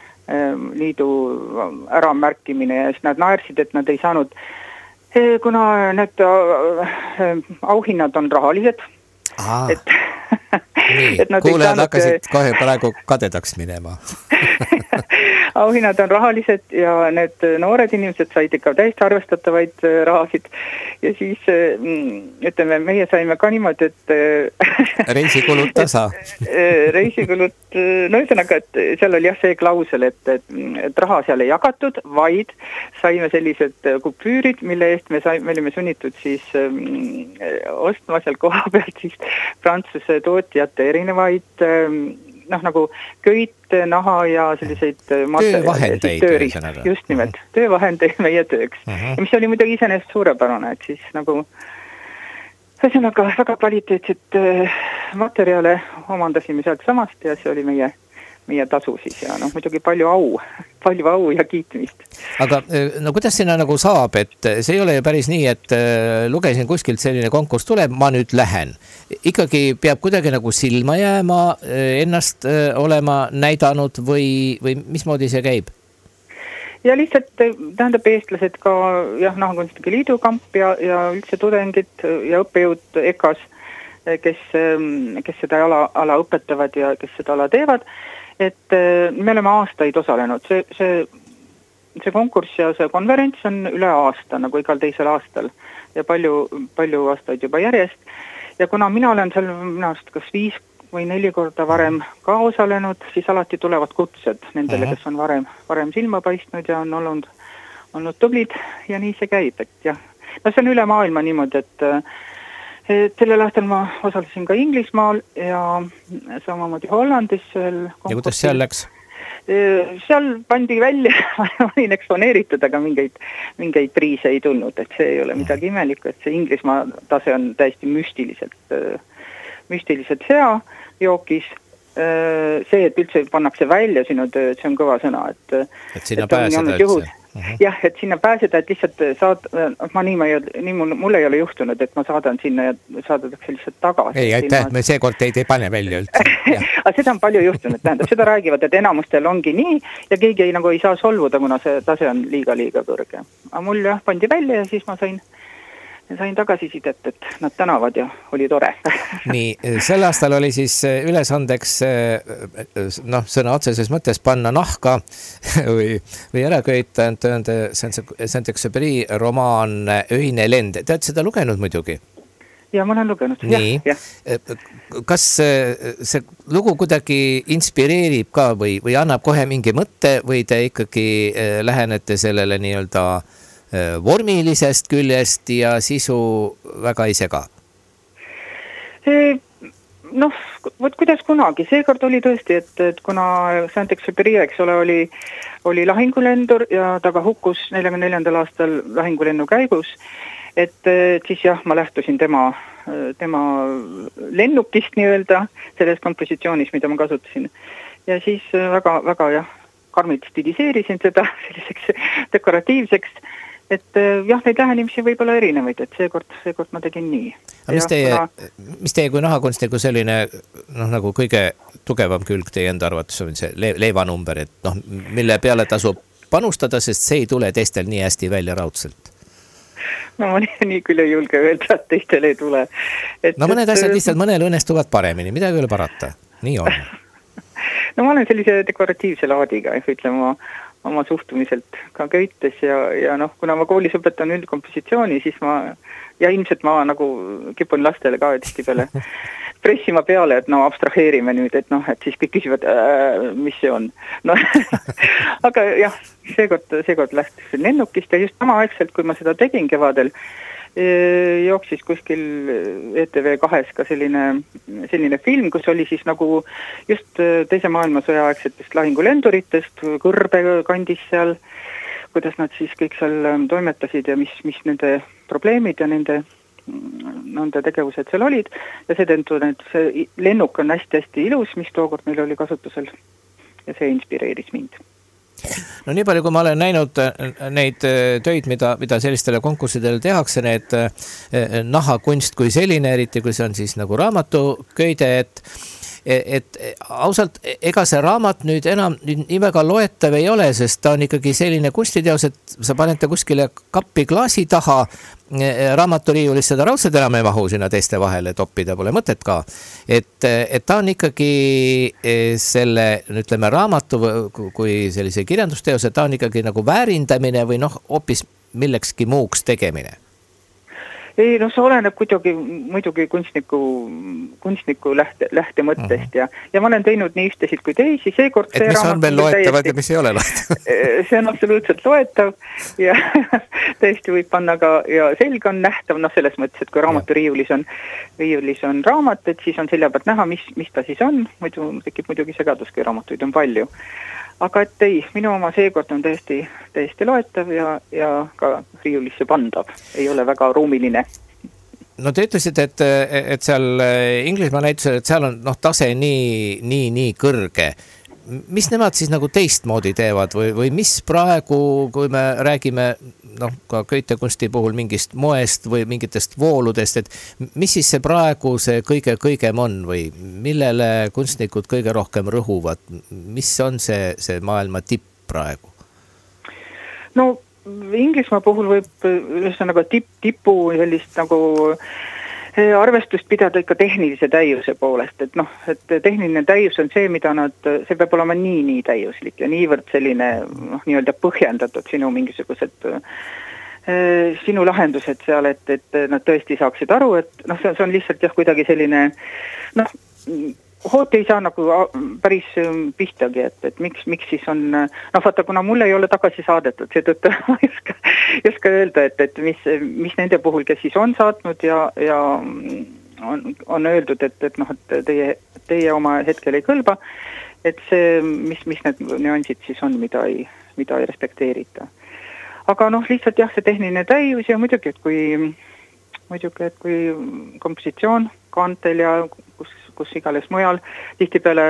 äramärkimine ja siis nad naersid, et nad ei saanud, kuna need auhinnad on rahalised, et kuulejad hakkasid kohe praegu kadedaks minema. Auhinnad on rahalised ja need noored inimesed said ikka täiesti arvestatavaid rahasid ja siis ütleme, meie saime ka niimoodi, et reisikulud tasa. Reisikulud, no ühesõnaga, et seal oli jah see klausel, et raha seal ei jagatud, vaid saime sellised kupüürid, mille eest me olime sunnitud siis ostma seal koha pealt siis Prantsuse tootjate erinevaid nagu köit, naha ja selliseid töövahendeid. Just nimelt, töövahendeid meie tööks. Ja mis oli muidugi iseenesest suurepärane, et siis nagu ühesõnaga väga kvaliteetset materjale omandasime sealt samast ja see oli meie tasu siis ja noh, muidugi palju au ja kiitmist. Aga no kuidas sinna nagu saab, et see ei ole ju päris nii, et lugesin kuskilt selline konkurss tuleb, ma nüüd lähen. Ikkagi peab kuidagi nagu silma jääma, ennast olema näidanud või mismoodi see käib? Ja lihtsalt tähendab eestlased ka Nahakunstnike Liidu kamp ja üldse tudengid ja õppejõud EKAs, kes seda ala õpetavad ja kes seda ala teevad, et me oleme aastaid osalenud. See konkurss ja see konverents on üle aasta, nagu igal teisel aastal ja palju aastaid juba järjest. Ja kuna mina olen seal minu arust kas 5 või 4 korda varem ka osalenud, siis alati tulevad kutsed nendele, kes on varem silma paistnud ja on olnud tublid ja nii see käib, et jah. No see on üle maailma niimoodi, et sellel aastal ma osalesin ka Inglismaal ja samamoodi Hollandis. Ja kuidas seal läks? Seal pandi välja, ma olin eksponeeritud, aga mingeid priise ei tulnud, et see ei ole midagi imelikku, et see Inglismaa tase on täiesti müstiliselt hea jookis. See, et üldse pannakse välja sinu töö, see on kõva sõna, et sinna pääseda üldse. Jah, et sinna pääseda, et lihtsalt mulle ei ole juhtunud, et ma saadan sinna ja saadatakse lihtsalt tagasi. Ei, aitäh, me seekord ei pane välja üldse. Aga seda on palju juhtunud, tähendab, seda räägivad, et enamustel ongi nii ja keegi ei saa solvuda, kuna see tase on liiga kõrge. Aga mul jah pandi välja ja siis ma sain tagasisidet, et nad tänavad ja oli tore. Nii, sel aastal oli siis ülesandeks sõna otseses mõttes panna nahka või ära köita Saint-Exupéry romaan Öine lend. Te olete seda lugenud muidugi? Ja ma olen lugenud. Nii, kas see lugu kuidagi inspireerib ka või annab kohe mingi mõtte või te ikkagi lähenete sellele nii-öelda vormilisest küljest ja sisu väga ise ka? Noh, kuidas kunagi. Seekord oli tõesti, et kuna Saint-Exupéry, eks ole, oli lahingulendur ja ta ka hukkus 44. aastal lahingulennu käigus, et siis jah, ma lähtusin tema lennukist nii-öelda selles kompositsioonis, mida ma kasutasin. Ja siis väga jah, karmilt stiliseerisin seda selliseks dekoratiivseks, et jah, neid lähenemisi võib olla erinevaid, et seekord ma tegin nii. Mis teie kui nahakunstniku selline nagu kõige tugevam külg teie enda arvates on see leevanumber, et mille peale tasub panustada, sest see ei tule teistel nii hästi välja raudselt? No ma nii küll ei julge öelda, et teistel ei tule. Mõned asjad lihtsalt mõnel õnnestuvad paremini, midagi ei ole parata. Nii on. No ma olen sellise dekoratiivse laadiga, ütleme oma suhtumiselt ka köites ja kuna ma koolis õpetan üldkompositsiooni, siis ilmselt ma nagu kipun lastele ka tihti peale pressima peale, et abstraheerime nüüd, et siis kõik küsivad, mis see on. Aga jah, seekord lähtusin lennukist ja just samaaegselt, kui ma seda tegin kevadel, jooksis kuskil ETV2 ka selline film, kus oli siis nagu just teise maailmasõja aegsetest lahingulenduritest, Kõrbe kandis seal, kuidas nad siis kõik seal toimetasid ja mis nende probleemid ja nende tegevused seal olid ja seetõttu see lennuk on hästi-hästi ilus, mis tookord meil oli kasutusel ja see inspireeris mind. No nii palju, kui ma olen näinud neid töid, mida sellistele konkurssidele tehakse, need nahakunst kui selline, eriti kui see on siis nagu raamatuköide, et ausalt, ega see raamat nüüd enam nii väga loetav ei ole, sest ta on ikkagi selline kunstiteos, et sa paned ta kuskile kappi klaasi taha, raamaturiiulist seda raudselt enam ei mahu sinna teiste vahele toppida, pole mõtet ka. Et ta on ikkagi selle, ütleme, raamatu kui sellise kirjandusteose, ta on ikkagi nagu väärindamine või hoopis millekski muuks tegemine. Ei, see oleneb muidugi kunstniku lähtemõttest ja ma olen teinud nii ühtesid kui teisi, seekord see mis on veel loetavad ja mis ei ole loetav? See on absoluutselt loetav ja tõesti võib panna ka, ja selge on nähtav, selles mõttes, et kui raamaturiiulis on raamat, et siis on selja pealt näha, mis ta siis on, muidu tekib muidugi segadus, kui raamatuid on palju. Aga et ei, minu oma seekord on täiesti loetav ja ka riiulisse pandav. Ei ole väga ruumiline. No te ütlesite, et seal Inglismaa näitusel, et seal on tase nii kõrge. Mis nemad siis nagu teistmoodi teevad või mis praegu, kui me räägime ka köitekunsti puhul mingist moest või mingitest vooludest, et mis siis see praegu see kõigem on või millele kunstnikud kõige rohkem rõhuvad? Mis on see maailma tipp praegu? No Inglismaa puhul võib ühesõnaga tipu sellist nagu arvestust pidada ikka tehnilise täiuse poolest, et tehniline täius on see, see peab olema nii täiuslik ja niivõrd selline nii-öelda põhjendatud sinu mingisugused sinu lahendused seal, et nad tõesti saaksid aru, et see on lihtsalt kuidagi selline hooti ei saa nagu päris pihtagi, et miks siis on, vaata, kuna mulle ei ole tagasi saadetud, seetõttu ma ei oska öelda, et mis nende puhul, kes siis on saatnud ja on öeldud, et teie oma hetkel ei kõlba, et see, mis need nüansid siis on, mida ei respekteerita. Aga lihtsalt jah, see tehniline täius ja muidugi, et kui kompositsioon kaantel ja kus igales mujal, tihtipeale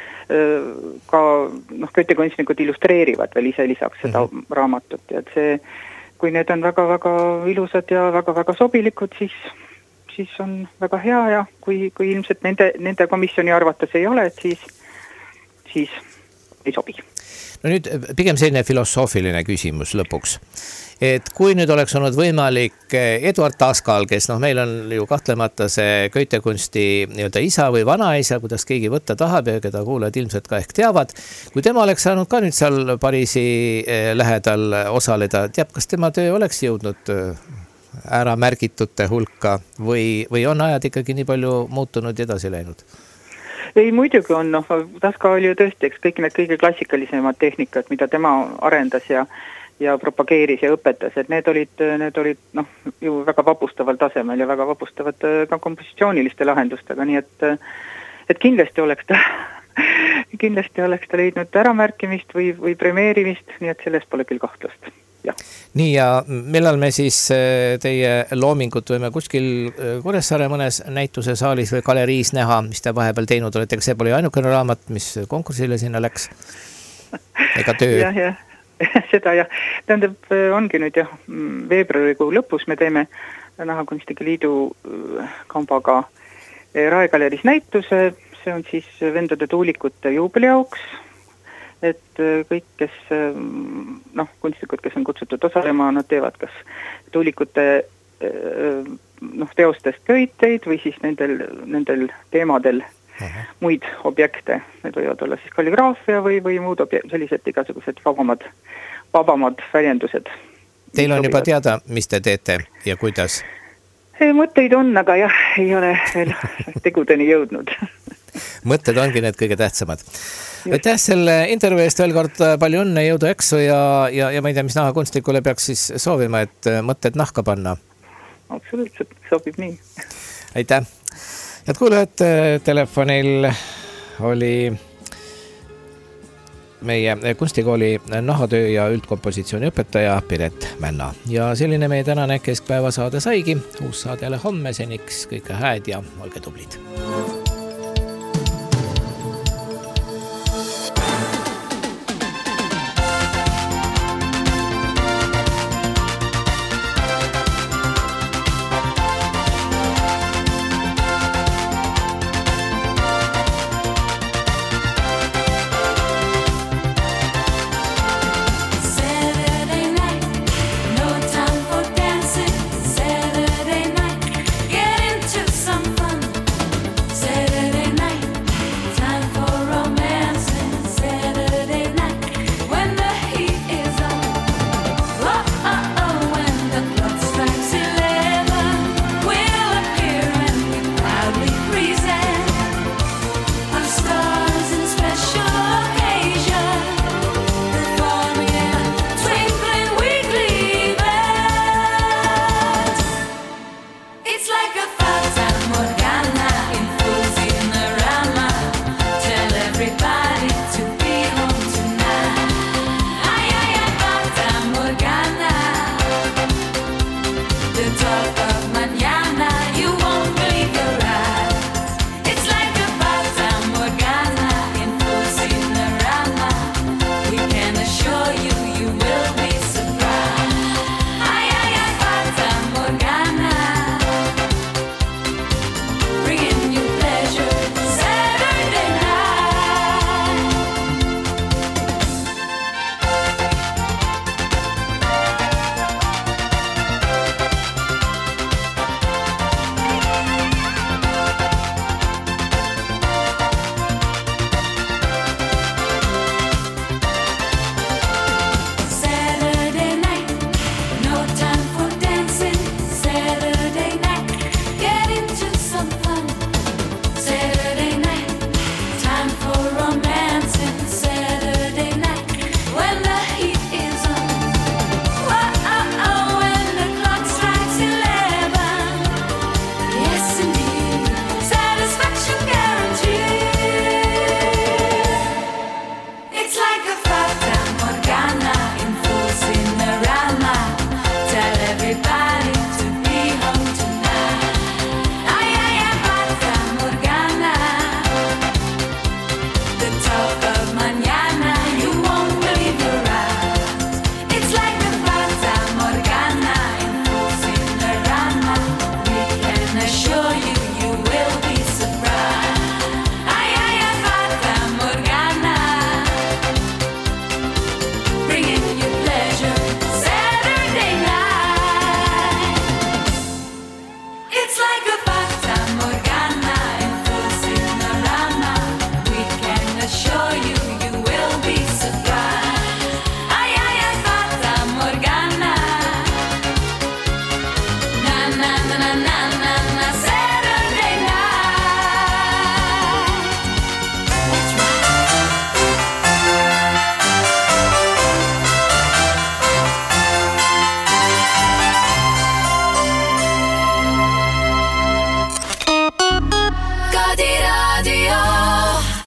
ka köitekunstnikud illustreerivad veel ise lisaks seda raamatut ja et see, kui need on väga-väga ilusad ja väga-väga sobilikud, siis on väga hea ja kui ilmselt nende komisjoni arvates ei ole, et siis ei sobi. No nüüd pigem selline filosoofiline küsimus lõpuks. Et kui nüüd oleks olnud võimalik Eduard Taskal, kes meil on ju kahtlemata see köitekunsti nii-öelda isa või vanaisa, kuidas keegi võtta tahab ja keda kuulajad ilmselt ka ehk teavad, kui tema oleks saanud ka nüüd seal Pariisi lähedal osaleda, kas tema töö oleks jõudnud ära märgitute hulka või on ajad ikkagi nii palju muutunud ja edasi läinud? Ei, muidugi on, Taska oli ju tõesti, kõik need kõige klassikalisemad tehnikad, mida tema arendas ja propageeris ja õpetas, et need olid ju väga vapustaval tasemel ja väga vapustavad ka kompositsiooniliste lahendustega, nii et kindlasti oleks ta leidnud äramärkimist või premeerimist, nii et sellest pole küll kahtlust. Ja. Nii ja millal me siis teie loomingut võime kuskil Kuressaare mõnes näituse saalis või galeriis näha, mis te vahepeal teinud olete, see pole ju ainukene raamat, mis konkursile sinna läks? Ega töö? Jah. Seda jah, tähendab, ongi nüüd veebruarikuu lõpus me teeme Nahakunstnike Liidu kambaga Rae galeris näituse, see on siis Vendade tuulikute juubeliauks, et kõik, kes kunstnikud, kes on kutsutud osalema, nad teevad kas tuulikute teostest köiteid või siis nendel teemadel muid objekte, need võivad olla siis kalligraafia või muud sellised igasugused vabamad väljendused. Teil on juba teada, mis te teete ja kuidas? Mõtteid on, aga jah, ei ole veel tegudeni jõudnud. Mõtted ongi need kõige tähtsamad. Aitäh selle intervjuu eest veel kord, palju õnne, jõudu eksu ja ma ei tea, mis nahakunstnikule peaks siis soovima, et mõtted nahka panna. absoluutselt sobib nii. Aitäh! Head kuulajad, telefonil oli meie kunstikooli nahatöö ja üldkompositsiooni õpetaja Piret Männa. Ja selline meie tänane keskpäeva saade saigi. Uus saade jälle homme, seniks kõike hääd ja olge tublid!